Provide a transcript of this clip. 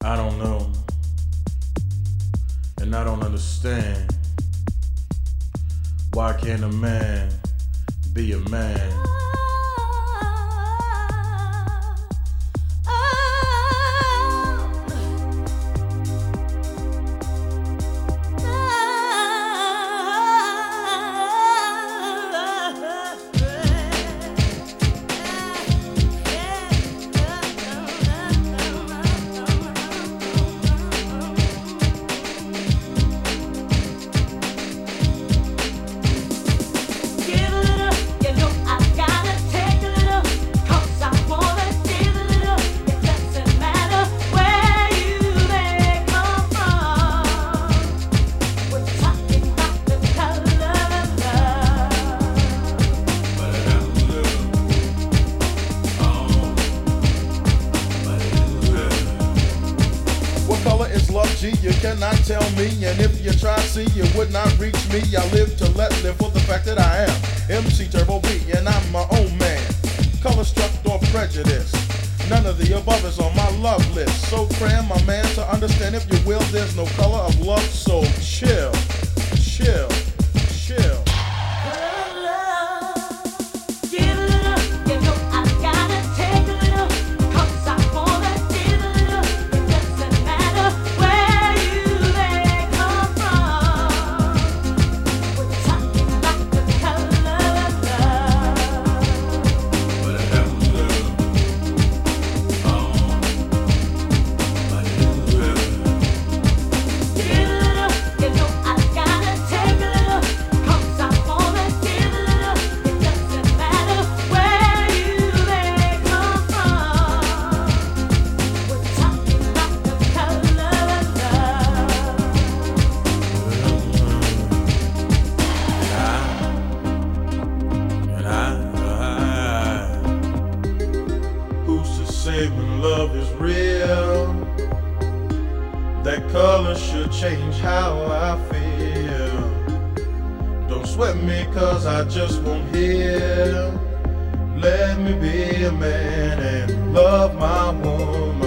I don't know, and I don't understand. Why can't a man be a man? G, you cannot tell me, and if you try, see, you would not reach me. I live to let live for the fact that I am MC Turbo B, and I'm my own man. Color struck or prejudice, none of the above is on my love list. So cram, my man, to understand, if you will, there's no color of love, so chill, chill, chill. When love is real, that color should change how I feel. Don't sweat me, cause I just won't heal. Let me be a man and love my woman.